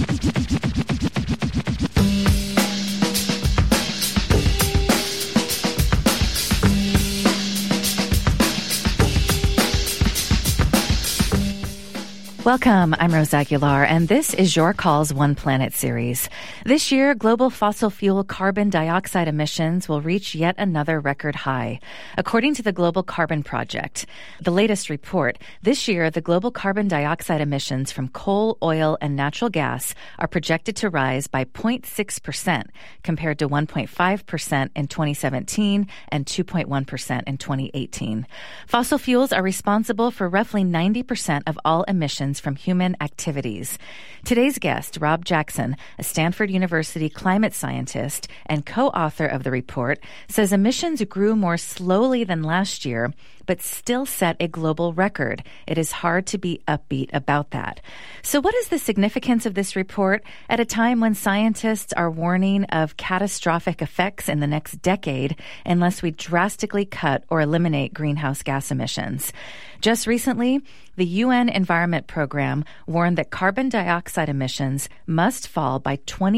Welcome, I'm Rose Aguilar, and this is Your Calls One Planet series. This year, global fossil fuel carbon dioxide emissions will reach yet another record high. According to the Global Carbon Project, the latest report, this year the global carbon dioxide emissions from coal, oil, and natural gas are projected to rise by 0.6% compared to 1.5% in 2017 and 2.1% in 2018. Fossil fuels are responsible for roughly 90% of all emissions from human activities. Today's guest, Rob Jackson, a Stanford University climate scientist and co-author of the report, says emissions grew more slowly than last year, but still set a global record. It is hard to be upbeat about that. So what is the significance of this report at a time when scientists are warning of catastrophic effects in the next decade unless we drastically cut or eliminate greenhouse gas emissions? Just recently, the UN Environment Program warned that carbon dioxide emissions must fall by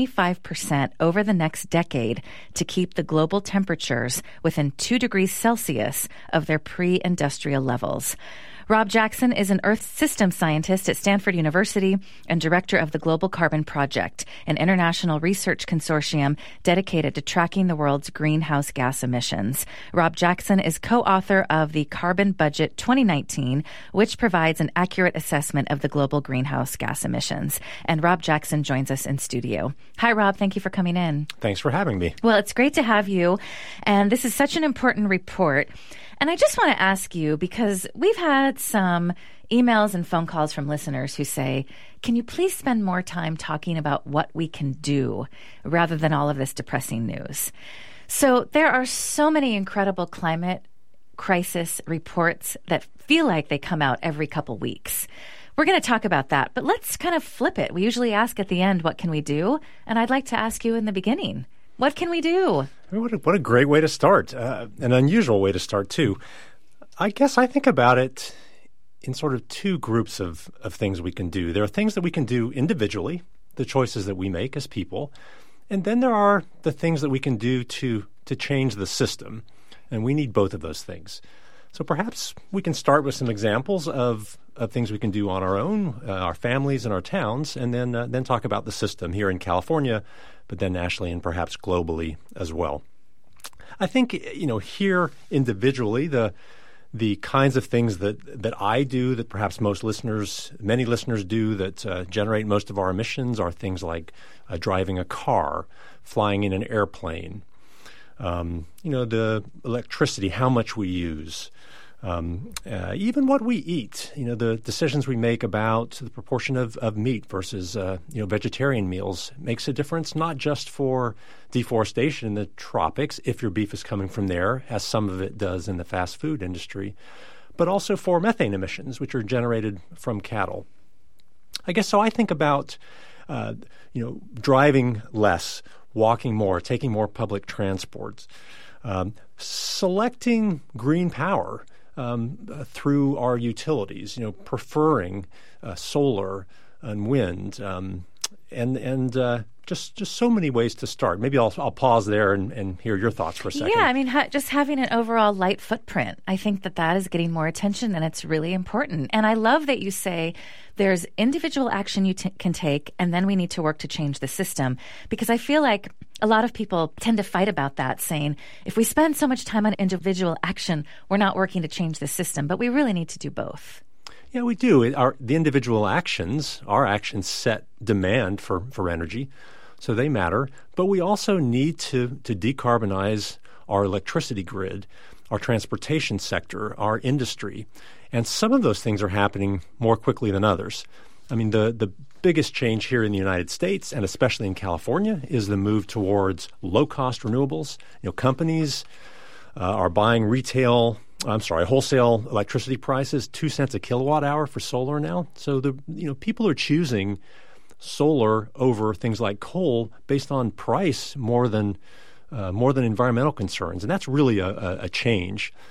25% over the next decade to keep the global temperatures within 2 degrees Celsius of their pre-industrial levels. Rob Jackson is an Earth Systems Scientist at Stanford University and director of the Global Carbon Project, an international research consortium dedicated to tracking the world's greenhouse gas emissions. Rob Jackson is co-author of the Carbon Budget 2019, which provides an accurate assessment of the global greenhouse gas emissions. And Rob Jackson joins us in studio. Hi, Rob. Thank you for coming in. Thanks for having me. Well, it's great to have you. And this is such an important report. And I just want to ask you, because we've had some emails and phone calls from listeners who say, can you please spend more time talking about what we can do rather than all of this depressing news? So there are so many incredible climate crisis reports that feel like they come out every couple weeks. We're going to talk about that, but let's kind of flip it. We usually ask at the end, what can we do? And I'd like to ask you in the beginning. What can we do? What a great way to start, an unusual way to start, too. I guess I think about it in sort of two groups of things we can do. There are things that we can do individually, the choices that we make as people, and then there are the things that we can do to change the system, and we need both of those things. So perhaps we can start with some examples of things we can do on our own, our families and our towns, and then talk about the system here in California, but then nationally and perhaps globally as well. I think, here individually, the kinds of things that I do, that perhaps many listeners do, that generate most of our emissions are things like driving a car, flying in an airplane, the electricity, how much we use, even what we eat, the decisions we make about the proportion of meat versus, vegetarian meals makes a difference, not just for deforestation in the tropics, if your beef is coming from there, as some of it does in the fast food industry, but also for methane emissions, which are generated from cattle. I guess so I think about, driving less, walking more, taking more public transports, selecting green power through our utilities, preferring solar and wind, and just so many ways to start. Maybe I'll pause there and hear your thoughts for a second. Yeah, I mean, just having an overall light footprint. I think that is getting more attention, and it's really important. And I love that you say there's individual action you can take, and then we need to work to change the system. Because I feel like a lot of people tend to fight about that, saying, if we spend so much time on individual action, we're not working to change the system. But we really need to do both. Yeah, we do. The individual actions, our actions set demand for energy, so they matter. But we also need to decarbonize our electricity grid, our transportation sector, our industry. And some of those things are happening more quickly than others. I mean, the biggest change here in the United States, and especially in California, is the move towards low-cost renewables. Companies are buying wholesale electricity prices, 2 cents a kilowatt hour for solar now. So people are choosing solar over things like coal based on price more than environmental concerns, and that's really a change.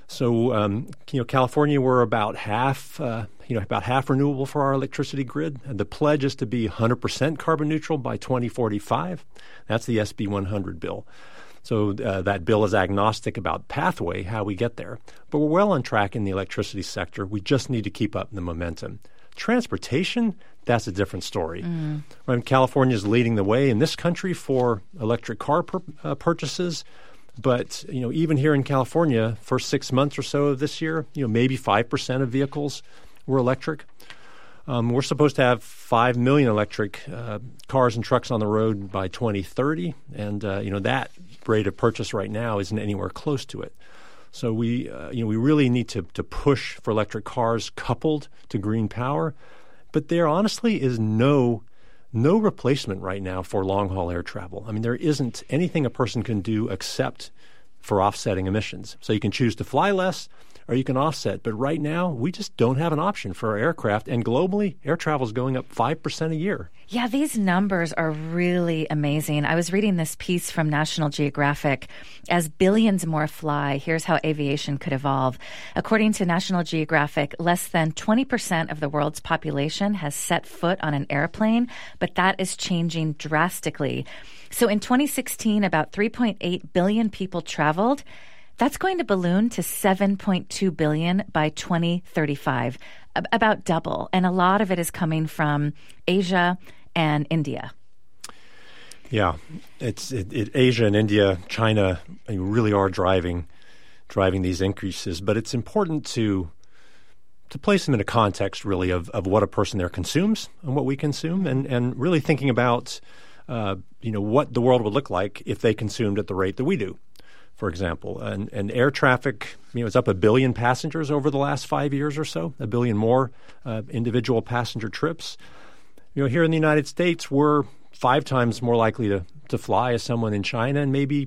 So, California, we're about half renewable for our electricity grid. And the pledge is to be 100% carbon neutral by 2045. That's the SB 100 bill. So that bill is agnostic about pathway, how we get there. But we're well on track in the electricity sector. We just need to keep up the momentum. Transportation, that's a different story. Right, California is leading the way in this country for electric car purchases. But, even here in California, for 6 months or so of this year, maybe 5% of vehicles were electric. We're supposed to have 5 million electric cars and trucks on the road by 2030. And, that rate of purchase right now isn't anywhere close to it. So we really need to push for electric cars coupled to green power. But there honestly is no replacement right now for long-haul air travel. I mean, there isn't anything a person can do except for offsetting emissions. So you can choose to fly less or you can offset. But right now, we just don't have an option for our aircraft. And globally, air travel is going up 5% a year. Yeah, these numbers are really amazing. I was reading this piece from National Geographic. As billions more fly, here's how aviation could evolve. According to National Geographic, less than 20% of the world's population has set foot on an airplane, but that is changing drastically. So in 2016, about 3.8 billion people traveled. That's going to balloon to 7.2 billion by 2035, about double. And a lot of it is coming from Asia and India. Yeah, Asia and India, China really are driving these increases. But it's important to place them in a context, really, of what a person there consumes and what we consume, and really thinking about what the world would look like if they consumed at the rate that we do. For example, and air traffic, it's up 1 billion passengers over the last 5 years or so, 1 billion more individual passenger trips. Here in the United States, we're 5 times more likely to fly as someone in China, and maybe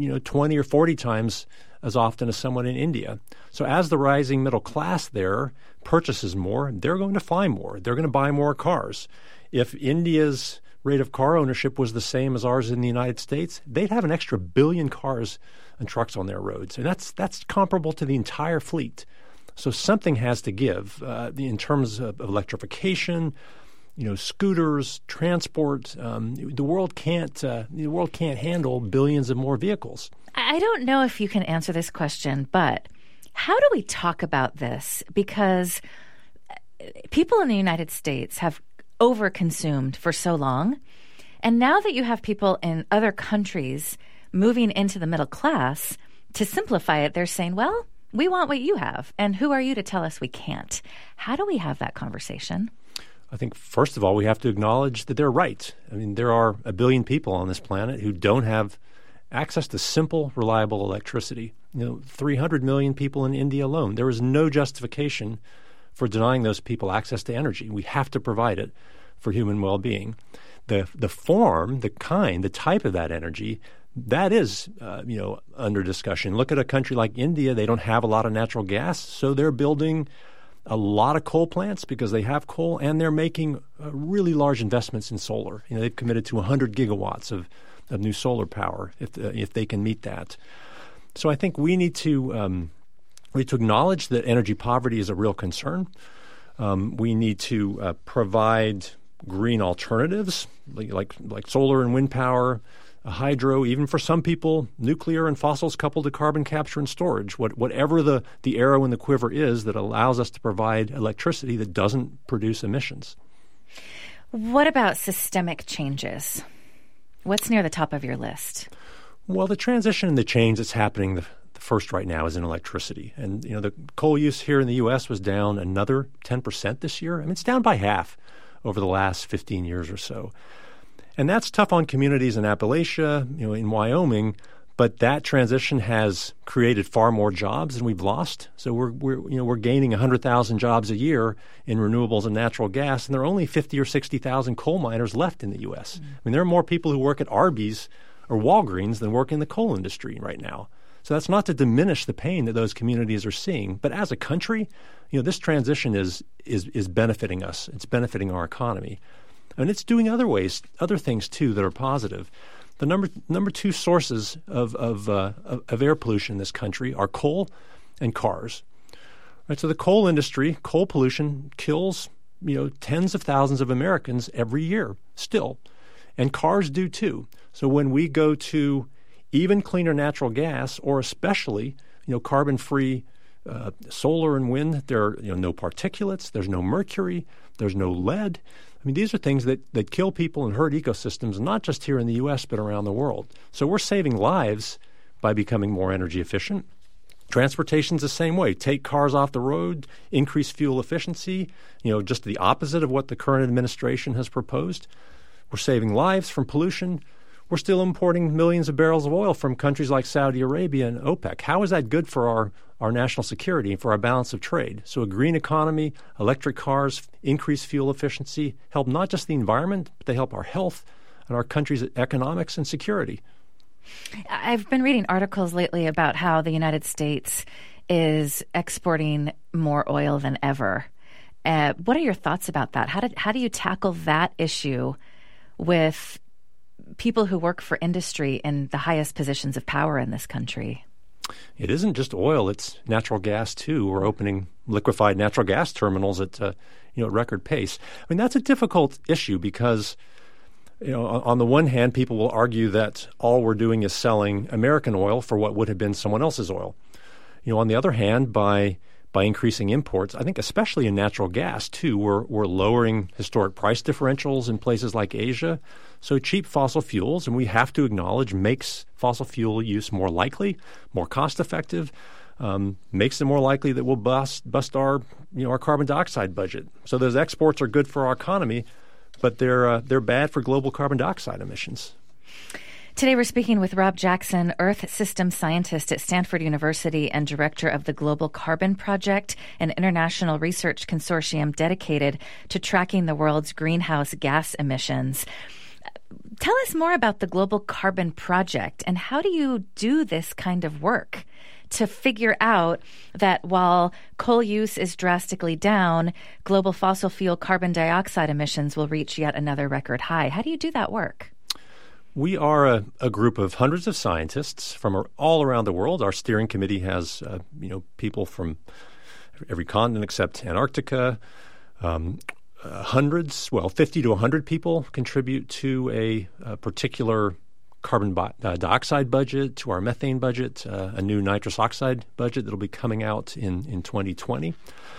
20 or 40 times as often as someone in India. So as the rising middle class there purchases more, they're going to fly more. They're going to buy more cars. If India's rate of car ownership was the same as ours in the United States, they'd have an extra 1 billion cars and trucks on their roads. And that's comparable to the entire fleet. So something has to give in terms of electrification, scooters, transport. The world can't handle billions of more vehicles. I don't know if you can answer this question, but how do we talk about this? Because people in the United States have overconsumed for so long. And now that you have people in other countries moving into the middle class, to simplify it, they're saying, well, we want what you have. And who are you to tell us we can't? How do we have that conversation? I think, first of all, we have to acknowledge that they're right. I mean, there are 1 billion people on this planet who don't have access to simple, reliable electricity. 300 million people in India alone. There is no justification for denying those people access to energy. We have to provide it for human well-being. The form, the kind, the type of that energy, that is, under discussion. Look at a country like India. They don't have a lot of natural gas, so they're building a lot of coal plants because they have coal, and they're making really large investments in solar. They've committed to 100 gigawatts of new solar power if they can meet that. So I think we need to acknowledge that energy poverty is a real concern. We need to provide green alternatives like solar and wind power, hydro, even for some people, nuclear and fossils coupled to carbon capture and storage, whatever the arrow in the quiver is that allows us to provide electricity that doesn't produce emissions. What about systemic changes? What's near the top of your list? Well, the transition and the change that's happening the first right now is in electricity. And, the coal use here in the U.S. was down another 10% this year. I mean, it's down by half over the last 15 years or so. And that's tough on communities in Appalachia, in Wyoming, but that transition has created far more jobs than we've lost. So we're gaining 100,000 jobs a year in renewables and natural gas, and there are only 50 or 60,000 coal miners left in the U.S. Mm-hmm. I mean, there are more people who work at Arby's or Walgreens than work in the coal industry right now. So that's not to diminish the pain that those communities are seeing, but as a country, this transition is benefiting us. It's benefiting our economy. And it's doing other things, too, that are positive. The number 2 sources of air pollution in this country are coal and cars. Right, so the coal industry, coal pollution kills tens of thousands of Americans every year still, and cars do too. So when we go to even cleaner natural gas, or especially carbon-free solar and wind, there are no particulates, there's no mercury, there's no lead. I mean, these are things that kill people and hurt ecosystems, not just here in the U.S., but around the world. So we're saving lives by becoming more energy efficient. Transportation's the same way. Take cars off the road, increase fuel efficiency, just the opposite of what the current administration has proposed. We're saving lives from pollution. We're still importing millions of barrels of oil from countries like Saudi Arabia and OPEC. How is that good for our national security and for our balance of trade? So a green economy, electric cars, increased fuel efficiency help not just the environment, but they help our health and our country's economics and security. I've been reading articles lately about how the United States is exporting more oil than ever. What are your thoughts about that? How do you tackle that issue with people who work for industry in the highest positions of power in this country? It isn't just oil; it's natural gas too. We're opening liquefied natural gas terminals at record pace. I mean, that's a difficult issue because on the one hand, people will argue that all we're doing is selling American oil for what would have been someone else's oil. On the other hand, by increasing imports, I think especially in natural gas too, we're lowering historic price differentials in places like Asia. So cheap fossil fuels, and we have to acknowledge, makes fossil fuel use more likely, more cost effective, makes it more likely that we'll bust our carbon dioxide budget. So those exports are good for our economy, but they're bad for global carbon dioxide emissions. Today we're speaking with Rob Jackson, Earth Systems Scientist at Stanford University and Director of the Global Carbon Project, an international research consortium dedicated to tracking the world's greenhouse gas emissions. Tell us more about the Global Carbon Project, and how do you do this kind of work to figure out that while coal use is drastically down, global fossil fuel carbon dioxide emissions will reach yet another record high? How do you do that work? We are a group of hundreds of scientists from all around the world. Our steering committee has people from every continent except Antarctica. 50 to 100 people contribute to a particular carbon dioxide budget, to our methane budget, a new nitrous oxide budget that will be coming out in 2020.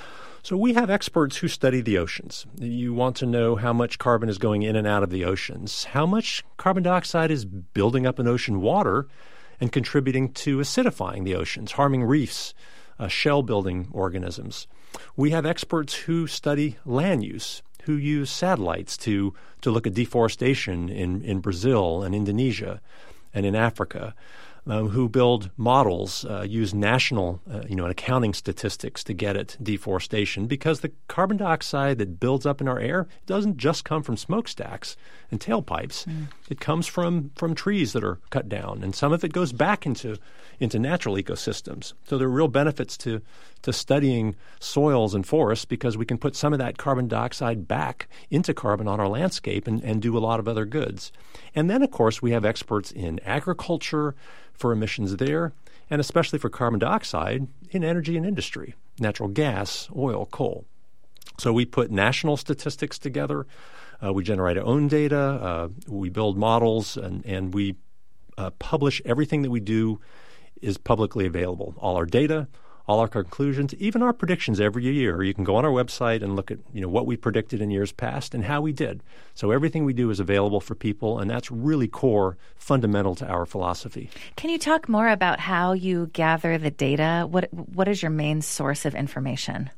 So we have experts who study the oceans. You want to know how much carbon is going in and out of the oceans, how much carbon dioxide is building up in ocean water and contributing to acidifying the oceans, harming reefs, shell-building organisms. We have experts who study land use, who use satellites to look at deforestation in Brazil and Indonesia and in Africa, who build models, use national accounting statistics to get at deforestation, because the carbon dioxide that builds up in our air doesn't just come from smokestacks and tailpipes. It comes from trees that are cut down, and some of it goes back into natural ecosystems. So there are real benefits to studying soils and forests, because we can put some of that carbon dioxide back into carbon on our landscape and do a lot of other goods. And then, of course, we have experts in agriculture for emissions there, and especially for carbon dioxide in energy and industry, natural gas, oil, coal. So we put national statistics together. We generate our own data. We build models, and we publish everything that we do is publicly available. All our data, all our conclusions, even our predictions every year. You can go on our website and look at what we predicted in years past and how we did. So everything we do is available for people, and that's really core, fundamental to our philosophy. Can you talk more about how you gather the data? What is your main source of information?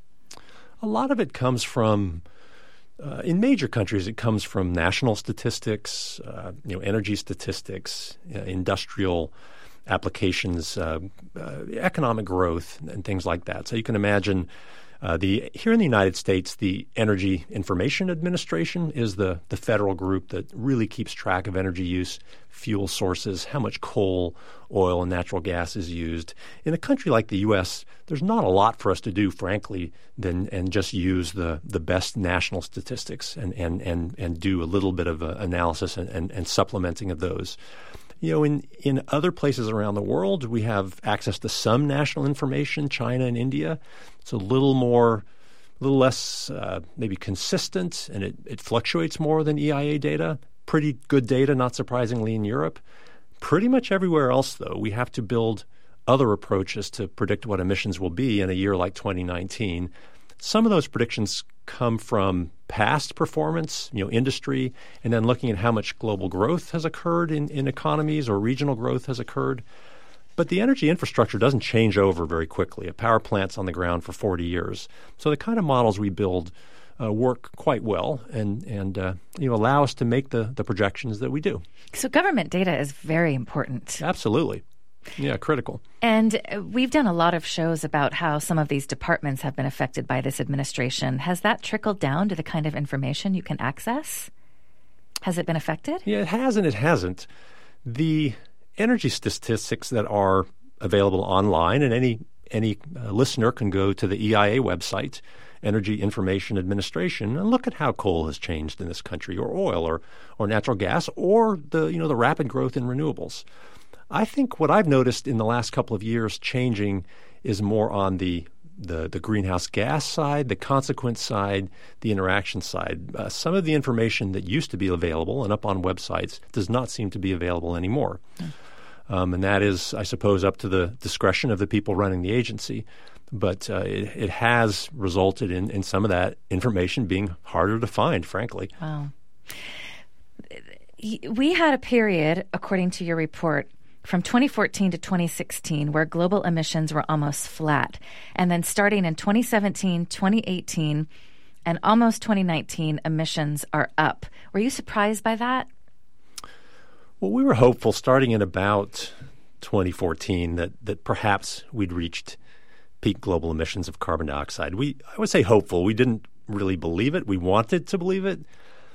A lot of it comes from in major countries, it comes from national statistics, energy statistics, industrial applications, economic growth, and things like that. So you can imagine here in the United States, the Energy Information Administration is the federal group that really keeps track of energy use, fuel sources, how much coal, oil, and natural gas is used. In a country like the U.S., there's not a lot for us to do, frankly, and just use the best national statistics and do a little bit of analysis and supplementing of those. In other places around the world, we have access to some national information, China and India. It's a little less maybe consistent, and it fluctuates more than EIA data. Pretty good data, not surprisingly, in Europe. Pretty much everywhere else, though, we have to build other approaches to predict what emissions will be in a year like 2019. Some of those predictions come from past performance, industry, and then looking at how much global growth has occurred in economies or regional growth has occurred. But the energy infrastructure doesn't change over very quickly. A power plant's on the ground for 40 years. So the kind of models we build work quite well and allow us to make the projections that we do. So government data is very important. Absolutely. Yeah, critical. And we've done a lot of shows about how some of these departments have been affected by this administration. Has that trickled down to the kind of information you can access? Has it been affected? Yeah, it has and it hasn't. The energy statistics that are available online, and any listener can go to the EIA website, Energy Information Administration, and look at how coal has changed in this country, or oil, or natural gas, or the rapid growth in renewables. I think what I've noticed in the last couple of years changing is more on the greenhouse gas side, the consequence side, the interaction side. Some of the information that used to be available and up on websites does not seem to be available anymore. And that is, I suppose, up to the discretion of the people running the agency. But it has resulted in some of that information being harder to find, frankly. Wow. We had a period, according to your report, from 2014 to 2016, where global emissions were almost flat. And then starting in 2017, 2018, and almost 2019, emissions are up. Were you surprised by that? Well, we were hopeful starting in about 2014 that perhaps we'd reached peak global emissions of carbon dioxide. I would say hopeful. We didn't really believe it. We wanted to believe it.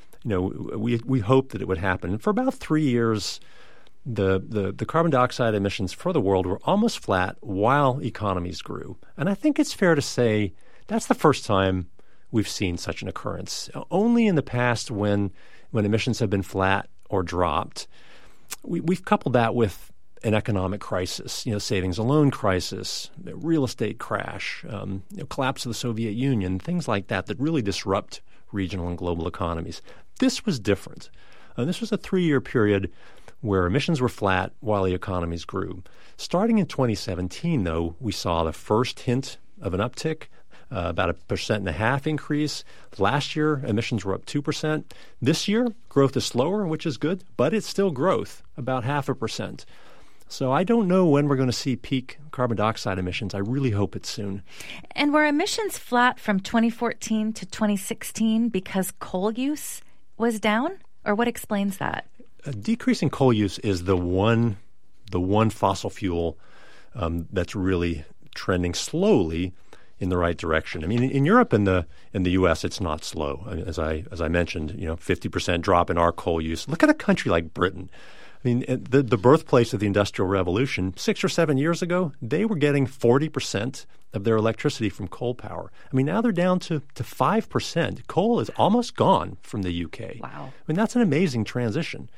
We hoped that it would happen. For about 3 years, the carbon dioxide emissions for the world were almost flat while economies grew. And I think it's fair to say that's the first time we've seen such an occurrence. Only in the past when emissions have been flat or dropped, we've coupled that with an economic crisis, savings and loan crisis, real estate crash, collapse of the Soviet Union, things like that really disrupt regional and global economies. This was different. This was a 3-year period where emissions were flat while the economies grew. Starting in 2017, though, we saw the first hint of an uptick, about 1.5% increase. Last year, emissions were up 2%. This year, growth is slower, which is good, but it's still growth, about 0.5%. So I don't know when we're going to see peak carbon dioxide emissions. I really hope it's soon. And were emissions flat from 2014 to 2016 because coal use was down? Or what explains that? Decreasing coal use is the one fossil fuel that's really trending slowly in the right direction. I mean, in Europe and the U.S., it's not slow. As I mentioned, 50% drop in our coal use. Look at a country like Britain. I mean, the birthplace of the Industrial Revolution, 6 or 7 years ago, they were getting 40% of their electricity from coal power. I mean, now they're down to 5%. Coal is almost gone from the UK. Wow. I mean, that's an amazing transition.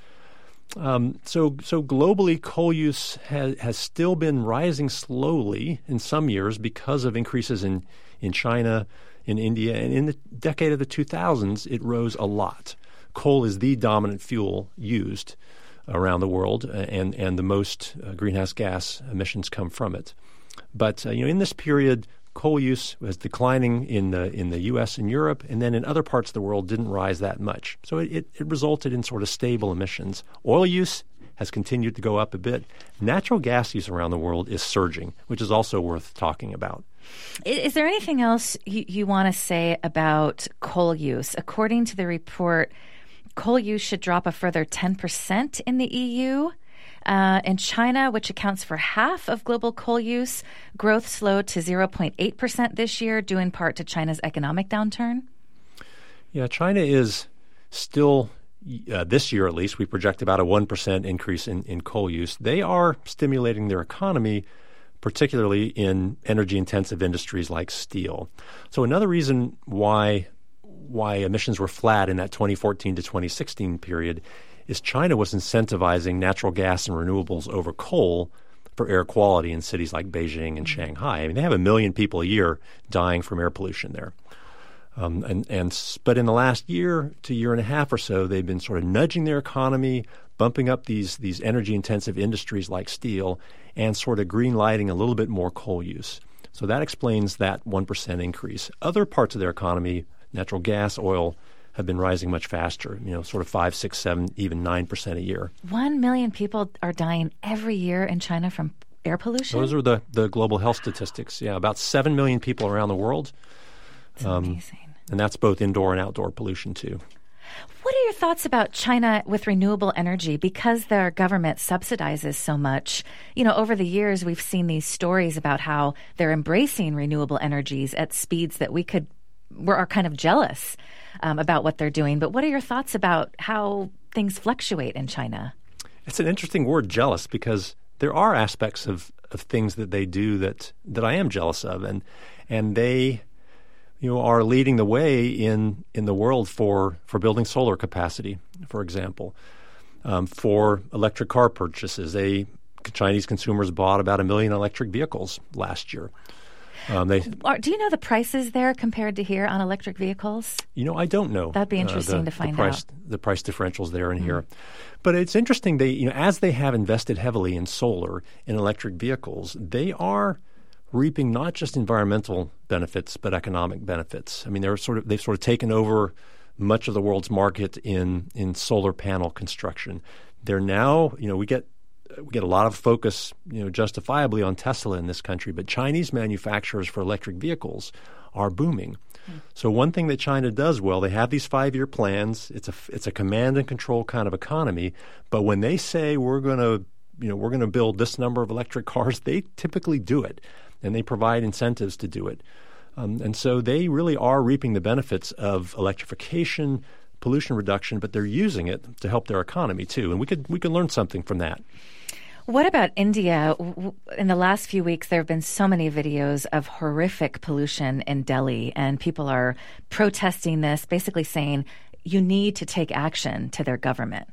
So globally, coal use has still been rising slowly in some years because of increases in China, in India, and in the decade of the 2000s, it rose a lot. Coal is the dominant fuel used around the world, and the most greenhouse gas emissions come from it. But in this period, coal use was declining in the U.S. and Europe, and then in other parts of the world didn't rise that much. So it resulted in sort of stable emissions. Oil use has continued to go up a bit. Natural gas use around the world is surging, which is also worth talking about. Is there anything else you want to say about coal use? According to the report, coal use should drop a further 10% in the EU. In China, which accounts for half of global coal use, growth slowed to 0.8% this year, due in part to China's economic downturn. Yeah, China is still, this year at least, we project about a 1% increase in coal use. They are stimulating their economy, particularly in energy-intensive industries like steel. So another reason why emissions were flat in that 2014 to 2016 period is China was incentivizing natural gas and renewables over coal for air quality in cities like Beijing and Shanghai. I mean, they have 1 million people a year dying from air pollution there. But in the last year to year and a half or so, they've been sort of nudging their economy, bumping up these energy-intensive industries like steel, and sort of green lighting a little bit more coal use. So that explains that 1% increase. Other parts of their economy, natural gas, oil, have been rising much faster, sort of 5, 6, 7, even 9% a year. 1 million people are dying every year in China from air pollution? Those are the global health statistics. Yeah, about 7 million people around the world. That's amazing. And that's both indoor and outdoor pollution, too. What are your thoughts about China with renewable energy? Because their government subsidizes so much, over the years we've seen these stories about how they're embracing renewable energies at speeds that we are kind of jealous about what they're doing. But what are your thoughts about how things fluctuate in China? It's an interesting word, jealous, because there are aspects of things that they do that I am jealous of, and they are leading the way in the world for building solar capacity, for example. For electric car purchases, Chinese consumers bought about 1 million electric vehicles last year. Do you know the prices there compared to here on electric vehicles? I don't know. That'd be interesting to find out. The price differentials there and here. But it's interesting, as they have invested heavily in solar and electric vehicles, they are reaping not just environmental benefits but economic benefits. I mean, they've sort of taken over much of the world's market in solar panel construction. They're now, we get a lot of focus, justifiably on Tesla in this country, but Chinese manufacturers for electric vehicles are booming. So one thing that China does well, they have these 5-year plans. It's a command and control kind of economy, but when they say we're going to build this number of electric cars, they typically do it. And they provide incentives to do it. And so they really are reaping the benefits of electrification, pollution reduction, but they're using it to help their economy too. And we could learn something from that. What about India? In the last few weeks, there have been so many videos of horrific pollution in Delhi, and people are protesting this, basically saying you need to take action to their government.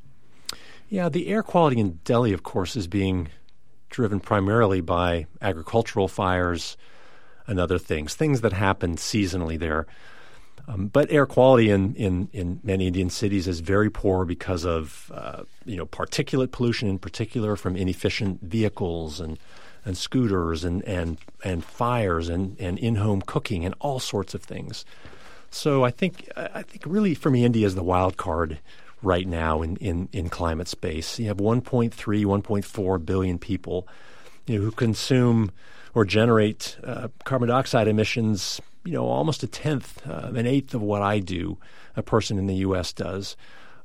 Yeah, the air quality in Delhi, of course, is being driven primarily by agricultural fires and other things that happen seasonally there. But air quality in many Indian cities is very poor because of particulate pollution, in particular from inefficient vehicles and scooters and fires and in-home cooking and all sorts of things. So I think really for me, India is the wild card right now in climate space. You have 1.4 billion people who consume or generate carbon dioxide emissions, almost a tenth, an eighth of what a person in the U.S. does.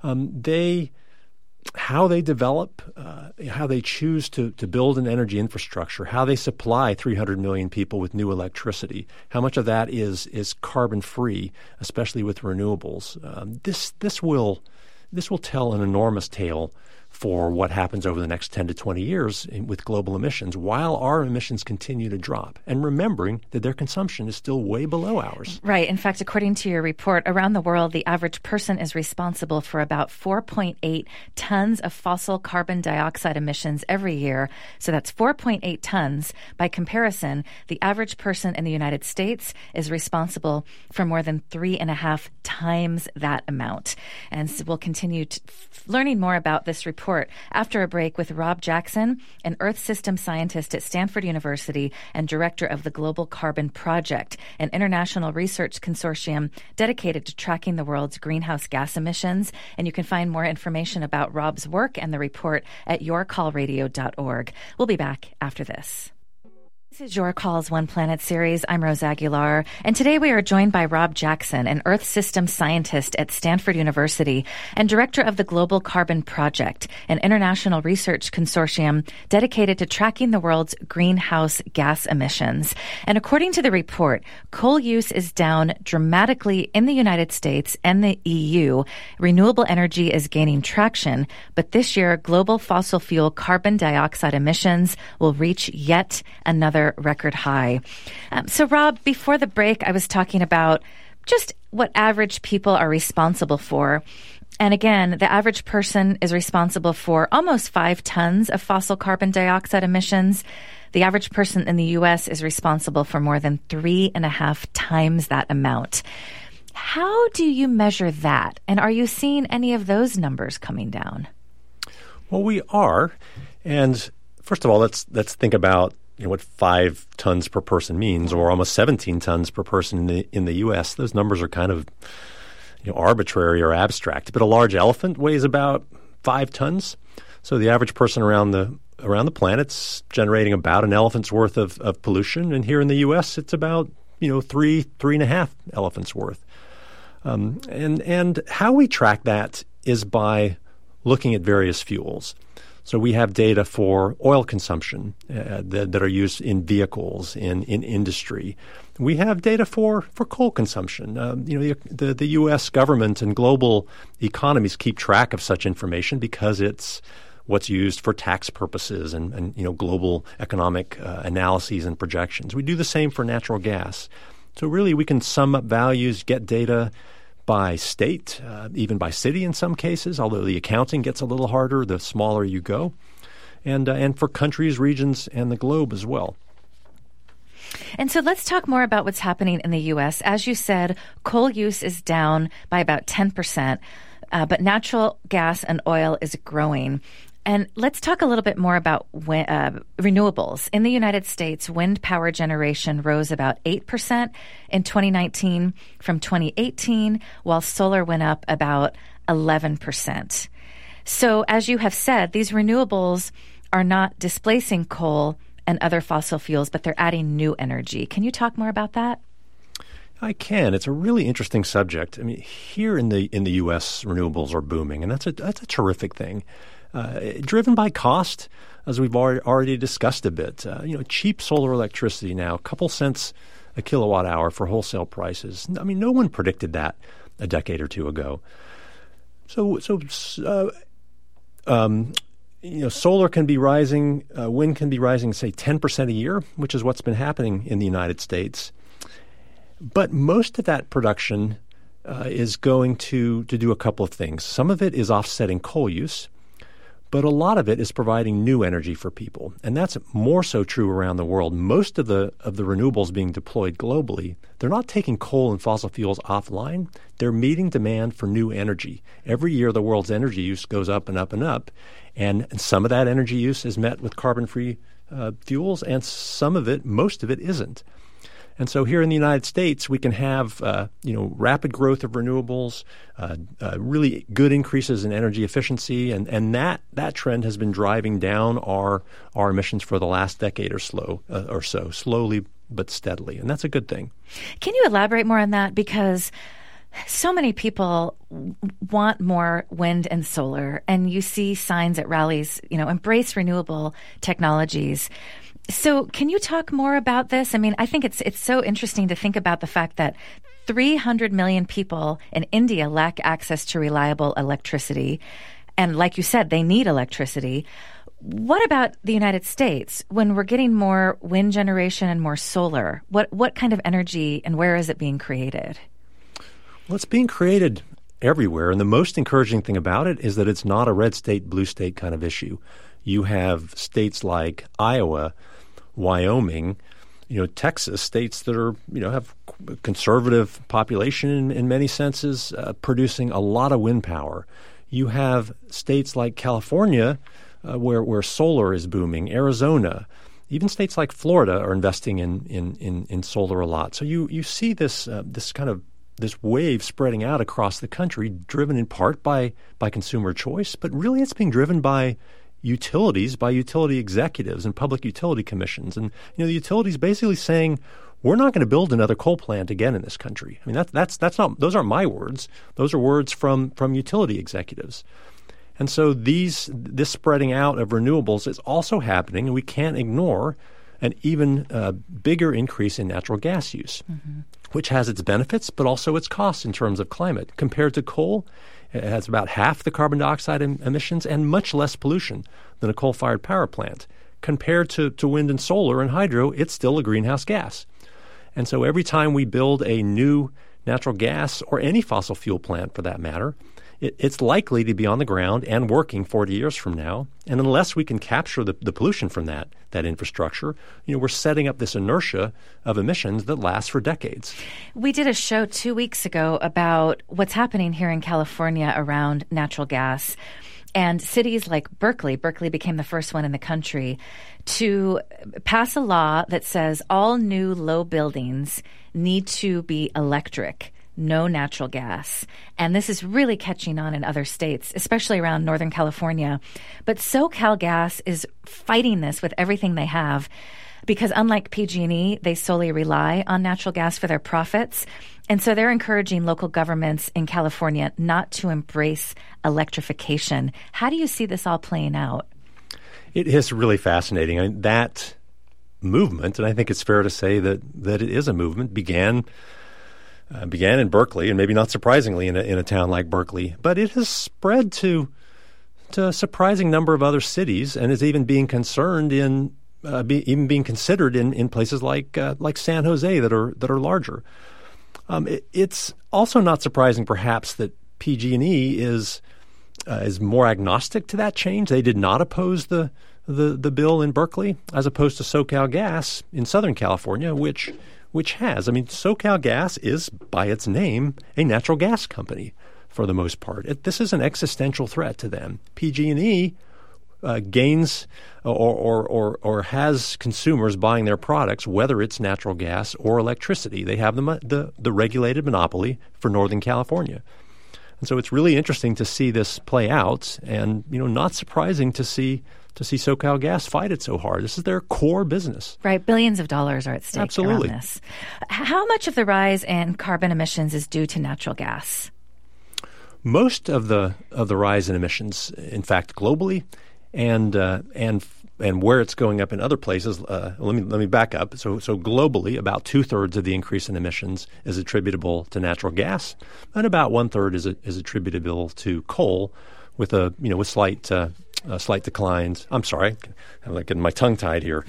How they develop, how they choose to build an energy infrastructure, how they supply 300 million people with new electricity, how much of that is carbon-free, especially with renewables. This will tell an enormous tale for what happens over the next 10 to 20 years with global emissions while our emissions continue to drop, and remembering that their consumption is still way below ours. Right. In fact, according to your report, around the world, the average person is responsible for about 4.8 tons of fossil carbon dioxide emissions every year. So that's 4.8 tons. By comparison, the average person in the United States is responsible for more than 3.5 times that amount. And so we'll continue learning more about this report after a break with Rob Jackson, an Earth system scientist at Stanford University and director of the Global Carbon Project, an international research consortium dedicated to tracking the world's greenhouse gas emissions. And you can find more information about Rob's work and the report at yourcallradio.org. We'll be back after this. This is Your Calls One Planet series. I'm Rose Aguilar, and today we are joined by Rob Jackson, an Earth system scientist at Stanford University and director of the Global Carbon Project, an international research consortium dedicated to tracking the world's greenhouse gas emissions. And according to the report, coal use is down dramatically in the United States and the EU. Renewable energy is gaining traction, but this year, global fossil fuel carbon dioxide emissions will reach yet another record high. So, Rob, before the break, I was talking about just what average people are responsible for. And again, the average person is responsible for almost 5 tons of fossil carbon dioxide emissions. The average person in the U.S. is responsible for more than 3.5 times that amount. How do you measure that? And are you seeing any of those numbers coming down? Well, we are. And first of all, let's think about what 5 tons per person means, or almost 17 tons per person in the U.S. Those numbers are kind of arbitrary or abstract. But a large elephant weighs about 5 tons. So the average person around the planet's generating about an elephant's worth of pollution. And here in the U.S., it's about 3.5 elephants worth. And how we track that is by looking at various fuels. So we have data for oil consumption that are used in vehicles, in industry. We have data for coal consumption. The U.S. government and global economies keep track of such information because it's what's used for tax purposes and global economic analyses and projections. We do the same for natural gas. So really we can sum up values, get data by state, even by city in some cases, although the accounting gets a little harder the smaller you go, and for countries, regions, and the globe as well. And so let's talk more about what's happening in the U.S. As you said, coal use is down by about 10%, but natural gas and oil is growing. And let's talk a little bit more about renewables. In the United States, wind power generation rose about 8% in 2019 from 2018, while solar went up about 11%. So as you have said, these renewables are not displacing coal and other fossil fuels, but they're adding new energy. Can you talk more about that? I can. It's a really interesting subject. I mean, here in the U.S., renewables are booming, and that's a terrific thing. Driven by cost, as we've already discussed a bit. Cheap solar electricity now, a couple cents a kilowatt hour for wholesale prices. I mean, no one predicted that a decade or two ago. Solar can be rising, wind can be rising, say, 10% a year, which is what's been happening in the United States. But most of that production is going to do a couple of things. Some of it is offsetting coal use, but a lot of it is providing new energy for people. And that's more so true around the world. Most of the renewables being deployed globally, they're not taking coal and fossil fuels offline. They're meeting demand for new energy. Every year, the world's energy use goes up and up and up. And some of that energy use is met with carbon-free fuels, and some of it, most of it, isn't. And so here in the United States, we can have rapid growth of renewables, really good increases in energy efficiency, and that trend has been driving down our emissions for the last decade or so, slowly but steadily, and that's a good thing. Can you elaborate more on that? Because so many people want more wind and solar, and you see signs at rallies, embrace renewable technologies. So can you talk more about this? I mean, I think it's so interesting to think about the fact that 300 million people in India lack access to reliable electricity. And like you said, they need electricity. What about the United States? When we're getting more wind generation and more solar, what kind of energy and where is it being created? Well, it's being created everywhere. And the most encouraging thing about it is that it's not a red state, blue state kind of issue. You have states like Iowa, Wyoming, Texas, states that are, have conservative population in many senses, producing a lot of wind power. You have states like California, where solar is booming, Arizona, even states like Florida are investing in solar a lot. So you see this wave spreading out across the country, driven in part by consumer choice, but really it's being driven by utilities, by utility executives and public utility commissions. And the utilities basically saying, we're not going to build another coal plant again in this country. I mean, that's not, those aren't my words. Those are words from utility executives. And so this spreading out of renewables is also happening, and we can't ignore an even bigger increase in natural gas use, which has its benefits, but also its costs in terms of climate. Compared to coal, it has about half the carbon dioxide emissions and much less pollution than a coal-fired power plant. Compared to wind and solar and hydro, it's still a greenhouse gas. And so every time we build a new natural gas or any fossil fuel plant for that matter, it's likely to be on the ground and working 40 years from now. And unless we can capture the pollution from that infrastructure, we're setting up this inertia of emissions that lasts for decades. We did a show 2 weeks ago about what's happening here in California around natural gas. And cities like Berkeley became the first one in the country to pass a law that says all new low buildings need to be electric, no natural gas. And this is really catching on in other states, especially around Northern California. But SoCalGas is fighting this with everything they have because unlike PG&E, they solely rely on natural gas for their profits. And so they're encouraging local governments in California not to embrace electrification. How do you see this all playing out? It is really fascinating. I mean, that movement, and I think it's fair to say that it is a movement, began in Berkeley, and maybe not surprisingly in a town like Berkeley, but it has spread to a surprising number of other cities, and is even being considered in places like San Jose that are larger. It's also not surprising, perhaps, that PG&E is more agnostic to that change. They did not oppose the bill in Berkeley, as opposed to SoCalGas in Southern California, which has. I mean, SoCalGas is, by its name, a natural gas company for the most part. This is an existential threat to them. PG&E gains or has consumers buying their products, whether it's natural gas or electricity. They have the regulated monopoly for Northern California. And so it's really interesting to see this play out, and not surprising to see SoCalGas fight it so hard. This is their core business. Right. Billions of dollars are at stake. Absolutely. Around this. How much of the rise in carbon emissions is due to natural gas? Most of the rise in emissions, in fact, globally, and where it's going up in other places. Let me back up. So globally, about 2/3 of the increase in emissions is attributable to natural gas, and about 1/3 is attributable to coal, with slight declines. I'm sorry, I'm like getting my tongue tied here.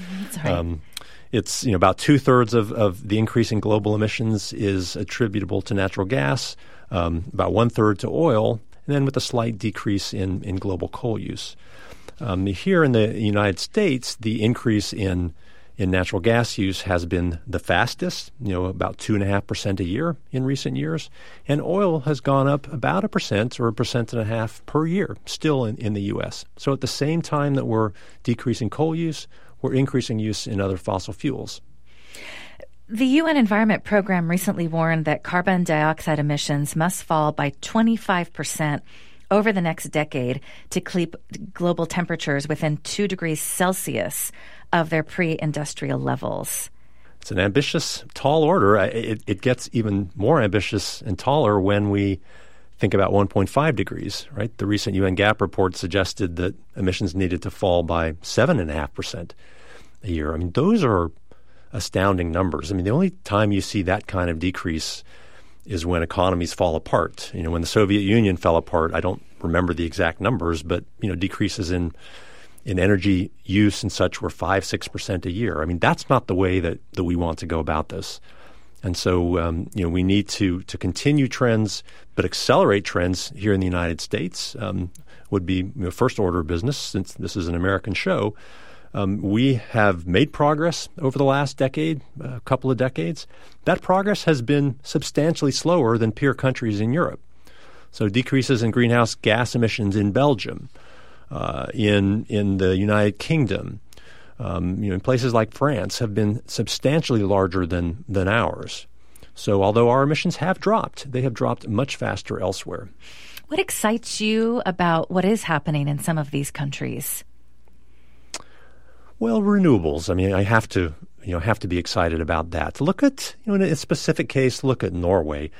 It's about 2/3 of the increase in global emissions is attributable to natural gas, about 1/3 to oil, and then with a slight decrease in global coal use. Here in the United States, the increase in natural gas use has been the fastest, about 2.5% a year in recent years. And oil has gone up about 1% or 1.5% per year still in the U.S. So at the same time that we're decreasing coal use, we're increasing use in other fossil fuels. The UN Environment Program recently warned that carbon dioxide emissions must fall by 25% over the next decade to keep global temperatures within 2 degrees Celsius of their pre-industrial levels. It's an ambitious, tall order. It gets even more ambitious and taller when we think about 1.5 degrees, right? The recent UN GAP report suggested that emissions needed to fall by 7.5% a year. I mean, those are astounding numbers. I mean, the only time you see that kind of decrease is when economies fall apart. When the Soviet Union fell apart, I don't remember the exact numbers, but decreases in energy use and such were 5-6% a year. I mean, that's not the way that we want to go about this. And so we need to continue trends, but accelerate trends here in the United States would be first order of business, since this is an American show. We have made progress over the last decade, a couple of decades. That progress has been substantially slower than peer countries in Europe. So decreases in greenhouse gas emissions in Belgium, in the United Kingdom, in places like France have been substantially larger than ours. So although our emissions have dropped, they have dropped much faster elsewhere. What excites you about what is happening in some of these countries? Well, renewables. I mean, I have to be excited about that. Look at, in a specific case, look at Norway.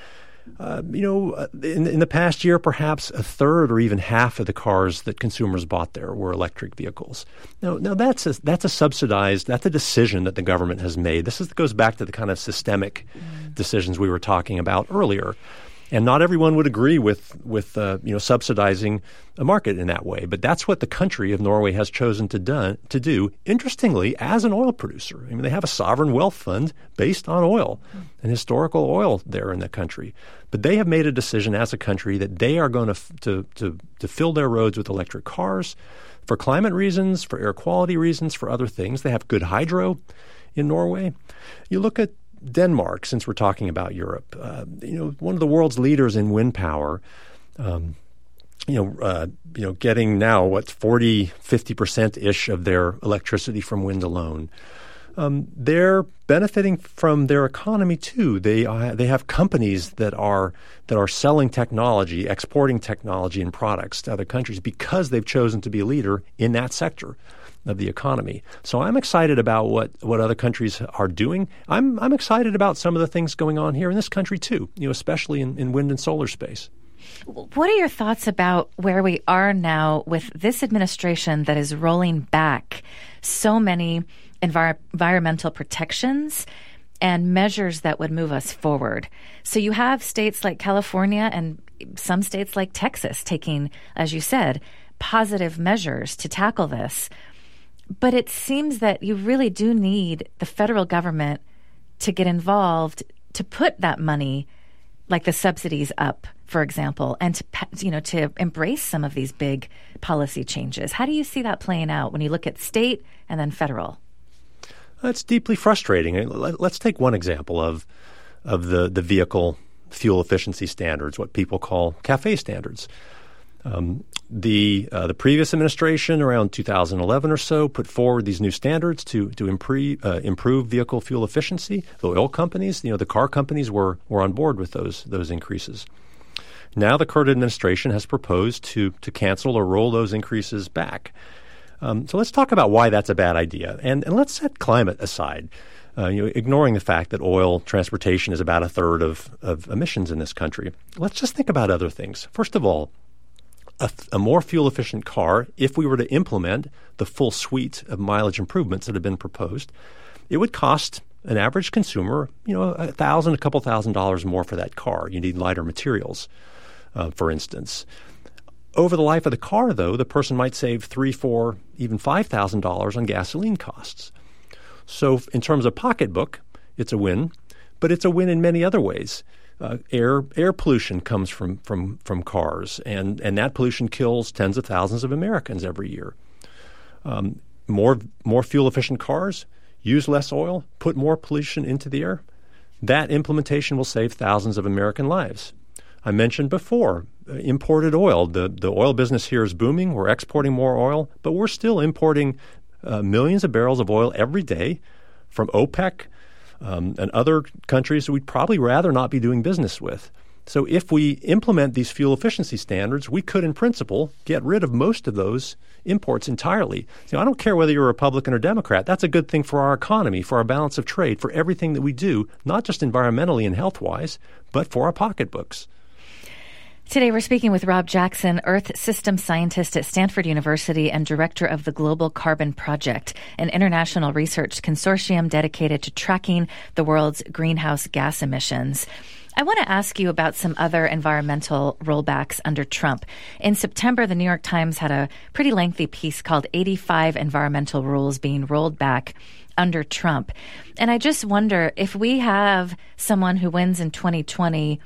In the past year, perhaps 1/3 or even half of the cars that consumers bought there were electric vehicles. Now that's a decision that the government has made. This goes back to the kind of systemic decisions we were talking about earlier. And not everyone would agree with subsidizing a market in that way. But that's what the country of Norway has chosen to do, interestingly, as an oil producer. I mean, they have a sovereign wealth fund based on oil and historical oil there in the country. But they have made a decision as a country that they are going to fill their roads with electric cars for climate reasons, for air quality reasons, for other things. They have good hydro in Norway. You look at Denmark, since we're talking about Europe, one of the world's leaders in wind power, getting now 50% of their electricity from wind alone. They're benefiting from their economy too. They have companies that are selling technology, exporting technology and products to other countries because they've chosen to be a leader in that sector of the economy. So I'm excited about what other countries are doing. I'm excited about some of the things going on here in this country too, especially in wind and solar space. What are your thoughts about where we are now with this administration that is rolling back so many environmental protections and measures that would move us forward? So you have states like California and some states like Texas taking, as you said, positive measures to tackle this. But it seems that you really do need the federal government to get involved to put that money, like the subsidies up, for example, and to embrace some of these big policy changes. How do you see that playing out when you look at state and then federal? It's deeply frustrating. Let's take one example of the vehicle fuel efficiency standards, what people call CAFE standards. The previous administration, around 2011 or so, put forward these new standards to improve vehicle fuel efficiency. The oil companies, the car companies were on board with those increases. Now the current administration has proposed to cancel or roll those increases back. So let's talk about why that's a bad idea. And let's set climate aside, ignoring the fact that oil transportation is about a third of emissions in this country. Let's just think about other things. First of all, a more fuel-efficient car, if we were to implement the full suite of mileage improvements that have been proposed, it would cost an average consumer, a couple $1,000 more for that car. You need lighter materials, for instance. Over the life of the car, though, the person might save $3,000, $4,000, even $5,000 on gasoline costs. So in terms of pocketbook, it's a win, but it's a win in many other ways. Air pollution comes from cars, and that pollution kills tens of thousands of Americans every year. More fuel-efficient cars, use less oil, put more pollution into the air. That implementation will save thousands of American lives. I mentioned before, imported oil. The oil business here is booming. We're exporting more oil, but we're still importing millions of barrels of oil every day from OPEC and other countries that we'd probably rather not be doing business with. So if we implement these fuel efficiency standards, we could, in principle, get rid of most of those imports entirely. I don't care whether you're a Republican or Democrat. That's a good thing for our economy, for our balance of trade, for everything that we do, not just environmentally and health-wise, but for our pocketbooks. Today, we're speaking with Rob Jackson, Earth Systems Scientist at Stanford University and Director of the Global Carbon Project, an international research consortium dedicated to tracking the world's greenhouse gas emissions. I want to ask you about some other environmental rollbacks under Trump. In September, the New York Times had a pretty lengthy piece called 85 Environmental Rules Being Rolled Back under Trump. And I just wonder if we have someone who wins in 2020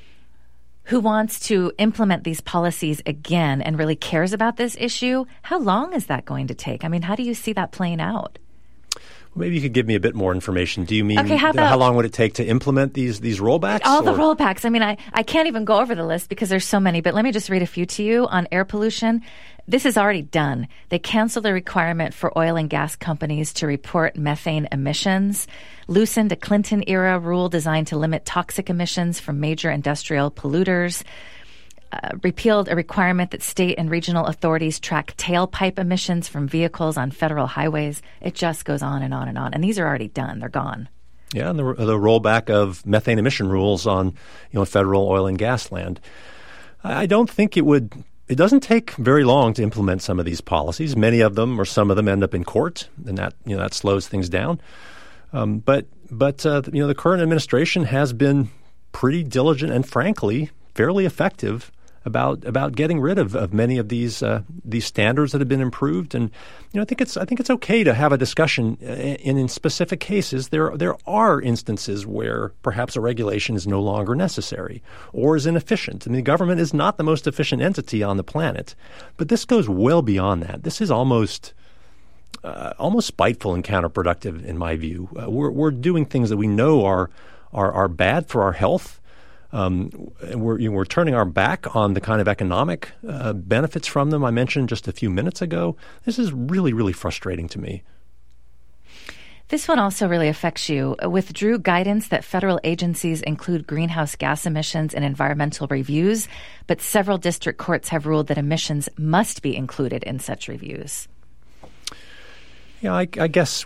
who wants to implement these policies again and really cares about this issue, how long is that going to take? I mean, how do you see that playing out? Well, maybe you could give me a bit more information. Do you mean how long would it take to implement these rollbacks? All the rollbacks. I mean, I can't even go over the list because there's so many, but let me just read a few to you on air pollution. This is already done. They canceled the requirement for oil and gas companies to report methane emissions, loosened a Clinton-era rule designed to limit toxic emissions from major industrial polluters, repealed a requirement that state and regional authorities track tailpipe emissions from vehicles on federal highways. It just goes on and on and on. And these are already done. They're gone. Yeah, and the rollback of methane emission rules on federal oil and gas land. I don't think it doesn't take very long to implement some of these policies. Many of them or some of them end up in court, and that slows things down. But the current administration has been pretty diligent and, frankly, fairly effective about getting rid of many of these standards that have been improved. And I think it's okay to have a discussion. In specific cases, there are instances where perhaps a regulation is no longer necessary or is inefficient. I mean, the government is not the most efficient entity on the planet, but this goes well beyond that. This is almost spiteful and counterproductive, in my view. We're doing things that we know are bad for our health. We're turning our back on the kind of economic benefits from them I mentioned just a few minutes ago. This is really, really frustrating to me. This one also really affects you. Withdrew guidance that federal agencies include greenhouse gas emissions in environmental reviews, but several district courts have ruled that emissions must be included in such reviews. Yeah, I guess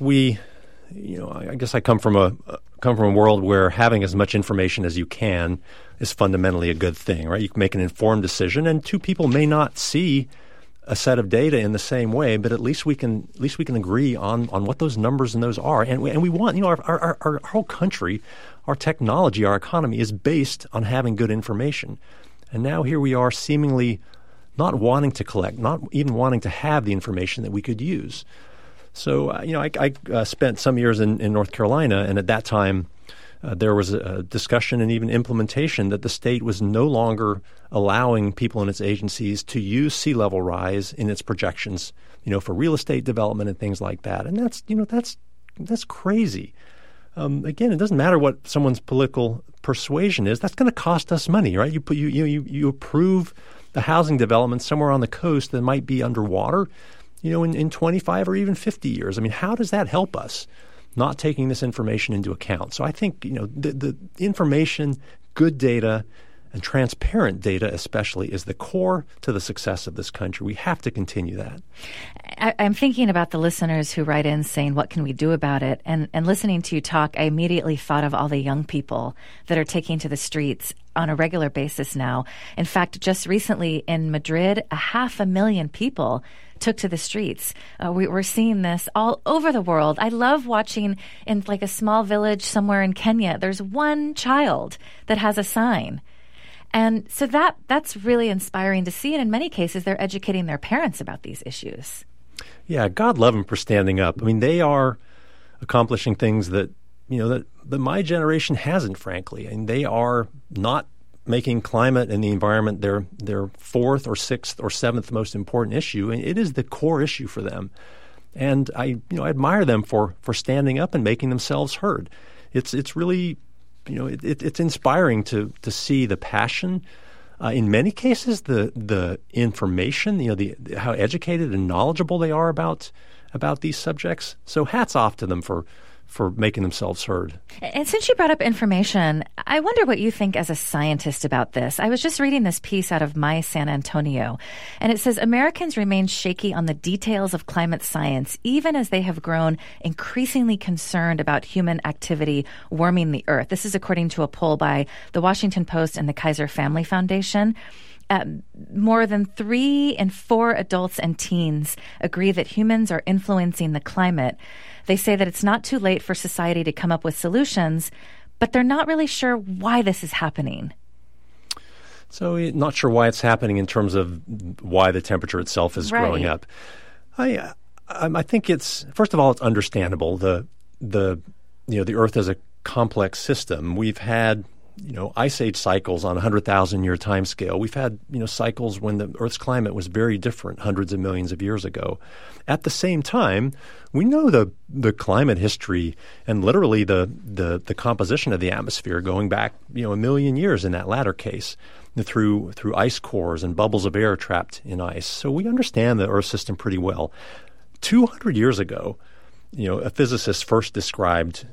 I come from a world where having as much information as you can is fundamentally a good thing, right? You can make an informed decision, and two people may not see a set of data in the same way, but at least we can agree on what those numbers and those are. And we want, our whole country, our technology, our economy is based on having good information. And now here we are seemingly not wanting to collect, not even wanting to have the information that we could use. So, I spent some years in North Carolina, and at that time there was a discussion and even implementation that the state was no longer allowing people in its agencies to use sea level rise in its projections, for real estate development and things like that. And that's crazy. Again, it doesn't matter what someone's political persuasion is. That's going to cost us money, right? You approve the housing development somewhere on the coast that might be underwater, in 25 or even 50 years. I mean, how does that help us, not taking this information into account? So I think, the information, good data, and transparent data especially is the core to the success of this country. We have to continue that. I'm thinking about the listeners who write in saying, what can we do about it? And listening to you talk, I immediately thought of all the young people that are taking to the streets on a regular basis now. In fact, just recently in Madrid, 500,000 people took to the streets. We're seeing this all over the world. I love watching in like a small village somewhere in Kenya, there's one child that has a sign. And so that's really inspiring to see. And in many cases, they're educating their parents about these issues. Yeah, God love them for standing up. I mean, they are accomplishing things that my generation hasn't, frankly. And they are not making climate and the environment their fourth or sixth or seventh most important issue. And it is the core issue for them. And I admire them for standing up and making themselves heard. It's really, it's inspiring to see the passion. In many cases, the information, how educated and knowledgeable they are about these subjects. So hats off to them for making themselves heard. And since you brought up information, I wonder what you think as a scientist about this. I was just reading this piece out of My San Antonio, and it says Americans remain shaky on the details of climate science, even as they have grown increasingly concerned about human activity warming the Earth. This is according to a poll by the Washington Post and the Kaiser Family Foundation. More than 3 in 4 adults and teens agree that humans are influencing the climate. They say that it's not too late for society to come up with solutions, but they're not really sure why this is happening. So not sure why it's happening in terms of why the temperature itself is growing up. I think it's, first of all, it's understandable. The Earth is a complex system. We've had ice age cycles on a 100,000-year time scale. We've had, cycles when the Earth's climate was very different hundreds of millions of years ago. At the same time, we know the climate history and literally the composition of the atmosphere going back, a million years in that latter case through ice cores and bubbles of air trapped in ice. So we understand the Earth system pretty well. 200 years ago, a physicist first described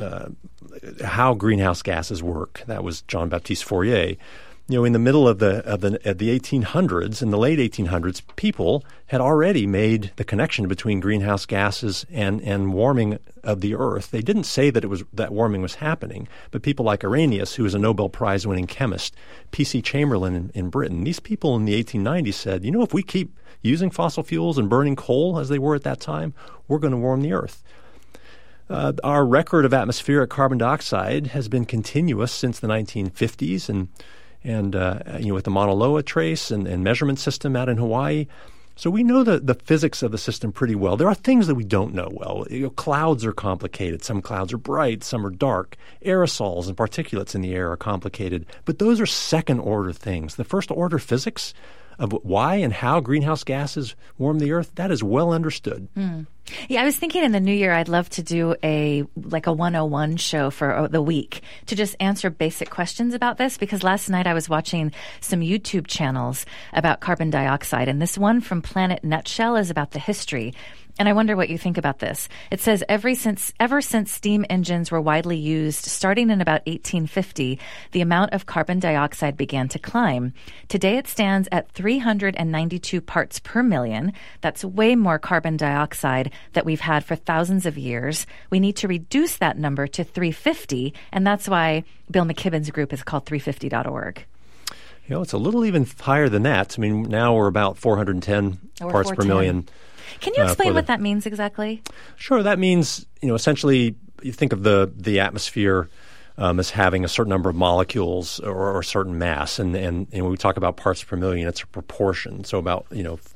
how greenhouse gases work. That was Jean-Baptiste Fourier. In the middle of the 1800s, in the late 1800s, people had already made the connection between greenhouse gases and warming of the Earth. They didn't say that warming was happening, but people like Arrhenius, who was a Nobel Prize-winning chemist, P.C. Chamberlain in Britain, these people in the 1890s said, if we keep using fossil fuels and burning coal as they were at that time, we're going to warm the Earth. Our record of atmospheric carbon dioxide has been continuous since the 1950s, and with the Mauna Loa trace and measurement system out in Hawaii. So we know the physics of the system pretty well. There are things that we don't know well. Clouds are complicated. Some clouds are bright, some are dark. Aerosols and particulates in the air are complicated. But those are second-order things. The first-order physics of why and how greenhouse gases warm the Earth, that is well understood. Yeah, I was thinking in the new year I'd love to do a 101 show for the week to just answer basic questions about this, because last night I was watching some YouTube channels about carbon dioxide, and this one from Planet Nutshell is about the history. And I wonder what you think about this. It says ever since steam engines were widely used, starting in about 1850, the amount of carbon dioxide began to climb. Today it stands at 392 parts per million. That's way more carbon dioxide that we've had for thousands of years. We need to reduce that number to 350, and that's why Bill McKibben's group is called 350.org. It's a little even higher than that. I mean, now we're about 410 parts per million. Can you explain what that means exactly? Sure. That means, essentially you think of the atmosphere as having a certain number of molecules or a certain mass. And when we talk about parts per million, it's a proportion. So about,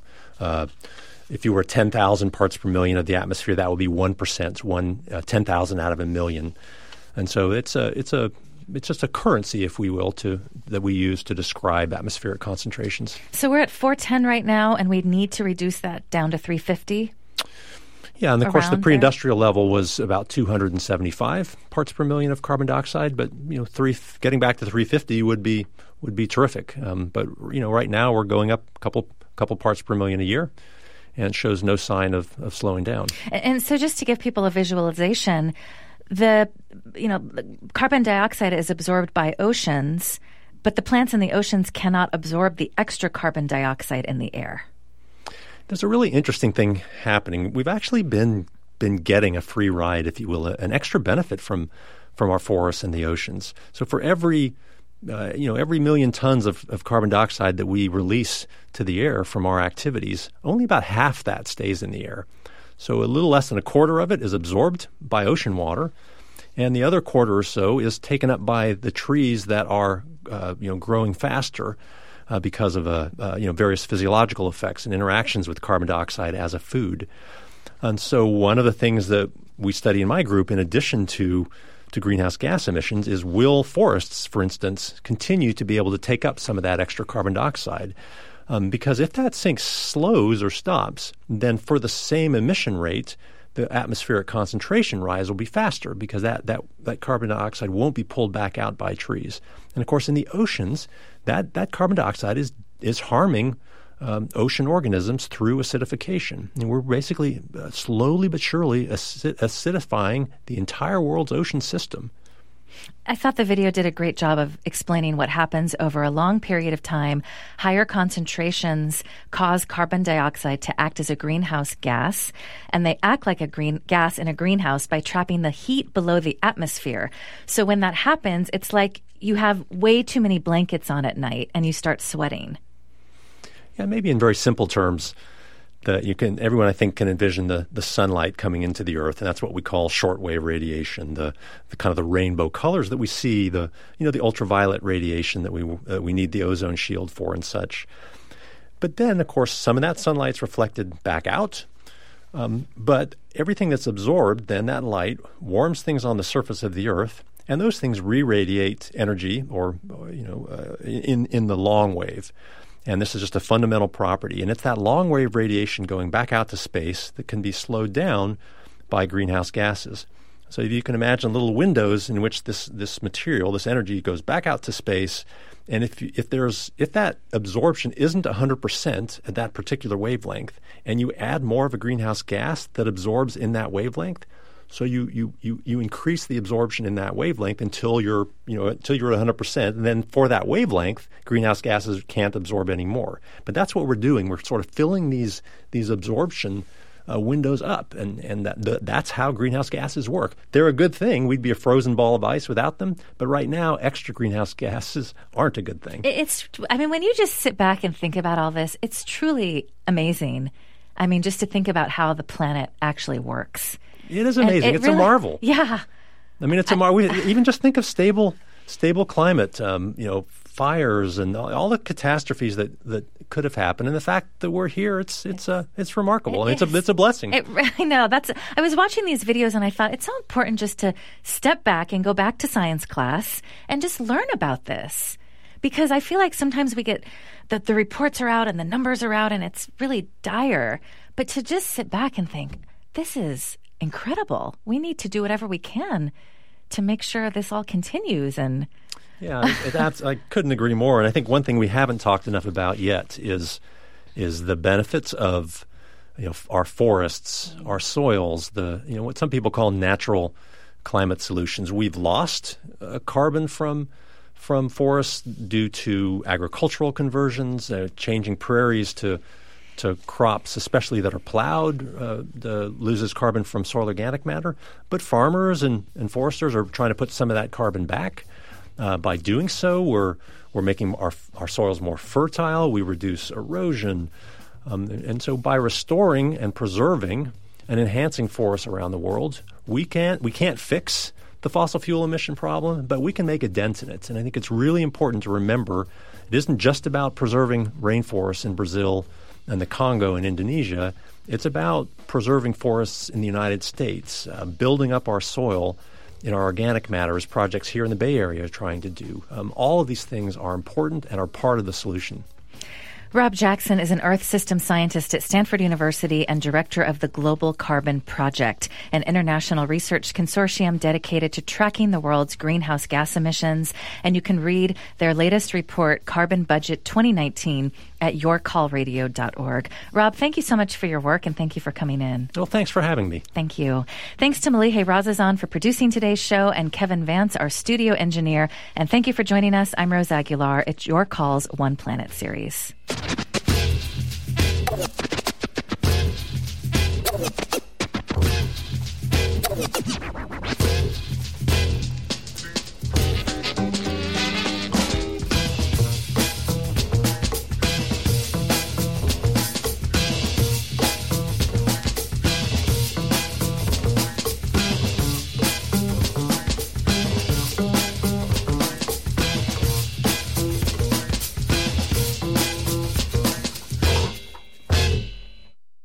if you were 10,000 parts per million of the atmosphere, that would be 1%, 10,000 out of a million. And so it's just a currency, if we will, that we use to describe atmospheric concentrations. So we're at 410 right now, and we need to reduce that down to 350? Yeah, and of course the pre-industrial level was about 275 parts per million of carbon dioxide, but getting back to 350 would be terrific. But right now we're going up a couple parts per million a year, and it shows no sign of slowing down. And so just to give people a visualization, the carbon dioxide is absorbed by oceans, but the plants in the oceans cannot absorb the extra carbon dioxide in the air. There's a really interesting thing happening. We've actually been getting a free ride, if you will, an extra benefit from our forests and the oceans. So for every million tons of carbon dioxide that we release to the air from our activities, only about half that stays in the air. So a little less than a quarter of it is absorbed by ocean water, and the other quarter or so is taken up by the trees that are growing faster because of various physiological effects and interactions with carbon dioxide as a food. And so one of the things that we study in my group, in addition to greenhouse gas emissions, is will forests, for instance, continue to be able to take up some of that extra carbon dioxide? Because if that sink slows or stops, then for the same emission rate, the atmospheric concentration rise will be faster, because that carbon dioxide won't be pulled back out by trees. And of course, in the oceans, that carbon dioxide is harming ocean organisms through acidification. And we're basically slowly but surely acidifying the entire world's ocean system. I thought the video did a great job of explaining what happens over a long period of time. Higher concentrations cause carbon dioxide to act as a greenhouse gas, and they act like a green gas in a greenhouse by trapping the heat below the atmosphere. So when that happens, it's like you have way too many blankets on at night and you start sweating. Yeah, maybe in very simple terms, everyone I think can envision the sunlight coming into the Earth, and that's what we call shortwave radiation. The kind of the rainbow colors that we see, the ultraviolet radiation that we need the ozone shield for and such. But then, of course, some of that sunlight's reflected back out. But everything that's absorbed, then that light warms things on the surface of the Earth, and those things re-radiate energy, or in the long wave. And this is just a fundamental property. And it's that long-wave radiation going back out to space that can be slowed down by greenhouse gases. So if you can imagine little windows in which this material, this energy, goes back out to space, and if that absorption isn't 100% at that particular wavelength, and you add more of a greenhouse gas that absorbs in that wavelength, so you increase the absorption in that wavelength until you're at 100%, and then for that wavelength, greenhouse gases can't absorb anymore. But that's what we're doing. We're sort of filling these absorption windows up, and that's how greenhouse gases work. They're a good thing. We'd be a frozen ball of ice without them. But right now, extra greenhouse gases aren't a good thing. When you just sit back and think about all this, it's truly amazing. I mean, just to think about how the planet actually works. It is amazing. It's really, a marvel. Yeah. I mean, it's a marvel. Even just think of stable climate, fires and all the catastrophes that could have happened, and the fact that we're here, it's remarkable. It's a blessing. I know. I was watching these videos and I thought it's so important just to step back and go back to science class and just learn about this, because I feel like sometimes we get the reports are out and the numbers are out and it's really dire. But to just sit back and think, this is incredible. We need to do whatever we can to make sure this all continues. And yeah, I couldn't agree more. And I think one thing we haven't talked enough about yet is the benefits of our forests, our soils, what some people call natural climate solutions. We've lost carbon from forests due to agricultural conversions, changing prairies to crops, especially that are plowed, loses carbon from soil organic matter. But farmers and foresters are trying to put some of that carbon back. By doing so, we're making our soils more fertile. We reduce erosion. And so by restoring and preserving and enhancing forests around the world, we can't fix the fossil fuel emission problem, but we can make a dent in it. And I think it's really important to remember it isn't just about preserving rainforests in Brazil and the Congo and Indonesia. It's about preserving forests in the United States, building up our soil in our organic matter, as projects here in the Bay Area are trying to do. All of these things are important and are part of the solution. Rob Jackson is an Earth System scientist at Stanford University and director of the Global Carbon Project, an international research consortium dedicated to tracking the world's greenhouse gas emissions. And you can read their latest report, Carbon Budget 2019, at yourcallradio.org. Rob, thank you so much for your work, and thank you for coming in. Well, thanks for having me. Thank you. Thanks to Malihe Razazan for producing today's show, and Kevin Vance, our studio engineer. And thank you for joining us. I'm Rose Aguilar. It's Your Calls, One Planet series.